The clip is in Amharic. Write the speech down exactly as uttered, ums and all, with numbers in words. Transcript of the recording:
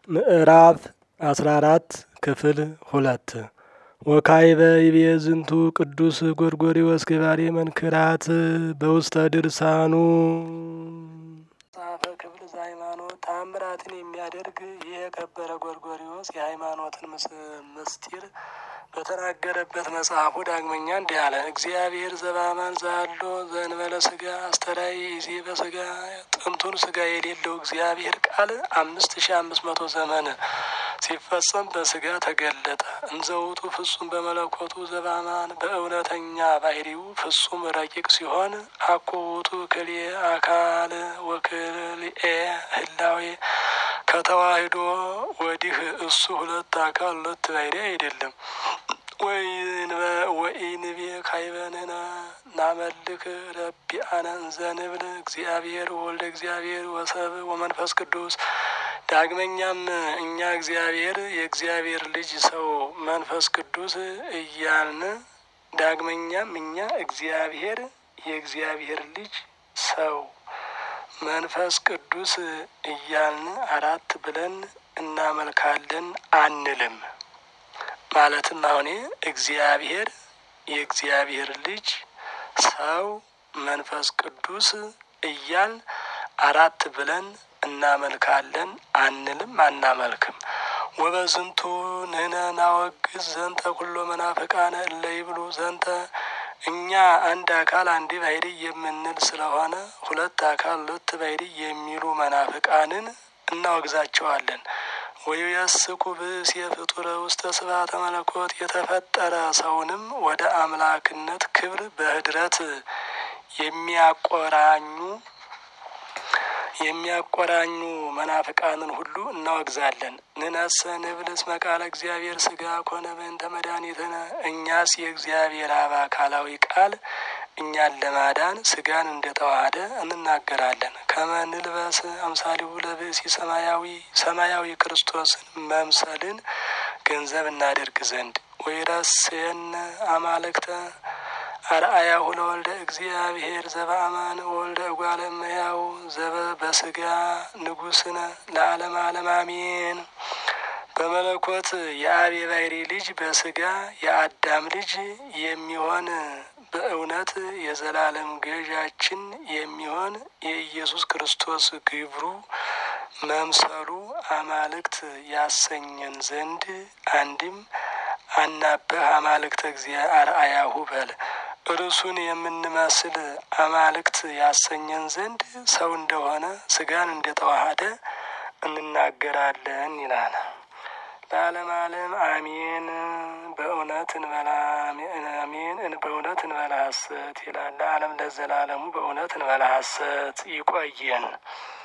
ምዕራፍ አስራ አራት ክፍል ሁለት ወካዕበ ይቤ ዝንቱ ቅዱስ ጎርጎርዮስ ገባሬ መንክራት በውስተ ድርሳኑ ጻፈ ክፍል ዘሃይማኖት ተአምራትን የሚያደርግ ይህ የከበረ ጎርጎርዮስ የሃይማኖትን ምስጢር በተናገረበት መጽሐፉ ዳግመኛ እንዲህ አለ። እግዚአብሔር ዘበአማን ዛሎ ዘእንበለ ስጋ አስተራይ ይዜ በስጋ ጥንቱን ስጋ የሌለው እግዚአብሔር ቃል አምስት ሺ አምስት መቶ ዘመን ሲፈጸም በስጋ ተገለጠ። እንዘውቱ ፍጹም በመለኮቱ ዘበአማን በእውነተኛ ባህሪው ፍጹም ረቂቅ ሲሆን አኮ ውእቱ ክልኤ አካል ወክልኤ ህላዌ ከተዋህዶ ወዲህ እሱ ሁለት አካል ሁለት ባህሪ አይደለም። ወኢንቤ ካይበንነ ናመልክ ረቢአነ እንዘ ንብል እግዚአብሔር ወልደ እግዚአብሔር ወሰብ ወመንፈስ ቅዱስ። ዳግመኛም እኛ እግዚአብሔር የእግዚአብሔር ልጅ ሰው መንፈስ ቅዱስ እያልን ዳግመኛም እኛ እግዚአብሔር የእግዚአብሔር ልጅ ሰው መንፈስ ቅዱስ እያልን አራት ብለን እናመልካለን አንልም። ማለትም አሁን እግዚአብሔር የእግዚአብሔር ልጅ ሰው መንፈስ ቅዱስ እያልን አራት ብለን እናመልካለን አንልም አናመልክም። ወበዝንቱ ንሕነ ናወግዝ ዘንተ ኩሎ መናፍቃነ እለ ይብሉ ዘንተ እኛ አንድ አካል አንድ ባህሪ የምንል ስለሆነ ሁለት አካል ሁለት ባህሪ የሚሉ መናፍቃንን እናወግዛቸዋለን። ወይየስኩ ብእሴ ፍጡረ ውስተ ስብሐተ መለኮት የተፈጠረ ሰውንም ወደ አምላክነት ክብር በህድረት የሚያቆራኙ የሚያቆራኙ መናፍቃንን ሁሉ እናወግዛለን። ንነሰ ንብል እስመ ቃለ እግዚአብሔር ስጋ ኮነ በእንተ መድኃኒትነ እኛስ የእግዚአብሔር አብ አካላዊ ቃል እኛን ለማዳን ስጋን እንደተዋሃደ እንናገራለን። ከመ ንልበስ አምሳሊሁ ለብእሲ ሰማያዊ ሰማያዊ ክርስቶስን መምሰልን ገንዘብ እናደርግ ዘንድ ወይረሴነ አማልክተ አርአያሁ ለወልደ እግዚአብሔር ዘበአማን ወልደ እጓለ እመሕያው ዘበ በስጋ ንጉሥነ ለዓለመ ዓለም አሜን። በመለኮት የአብ የባሕሪ ልጅ በስጋ የአዳም ልጅ የሚሆን በእውነት የዘላለም ገዣችን የሚሆን የኢየሱስ ክርስቶስ ግብሩ መምሰሉ አማልክት ያሰኘን ዘንድ አንድም አናብህ አማልክተ እግዚአብሔር አርአያሁ በል እርሱን የምንመስል አማልክት ያሰኘን ዘንድ ሰው እንደሆነ ስጋን እንደተዋሃደ እንናገራለን ይላል። ለዓለም ዓለም አሜን። በእውነት እንበላ አሜን። በእውነት እንበላ ሐሰት ይላል። ለዓለም ለዘላለሙ በእውነት እንበላ ሐሰት። ይቆየን።